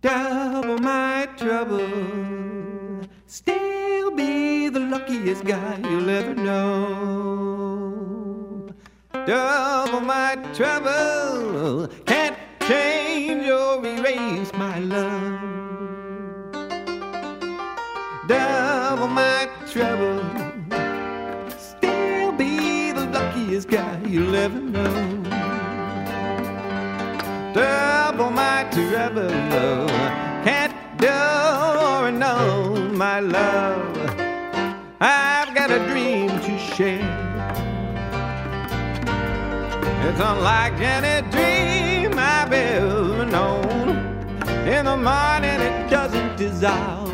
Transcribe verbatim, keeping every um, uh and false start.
double my trouble, still be the luckiest guy you'll ever know. Double my trouble, can't change or erase my love. Double my trouble, still be the luckiest guy you'll ever know. Double my trouble, can't do or know my love. I've got a dream to share. It's unlike any dream I've ever known. In the morning it doesn't dissolve.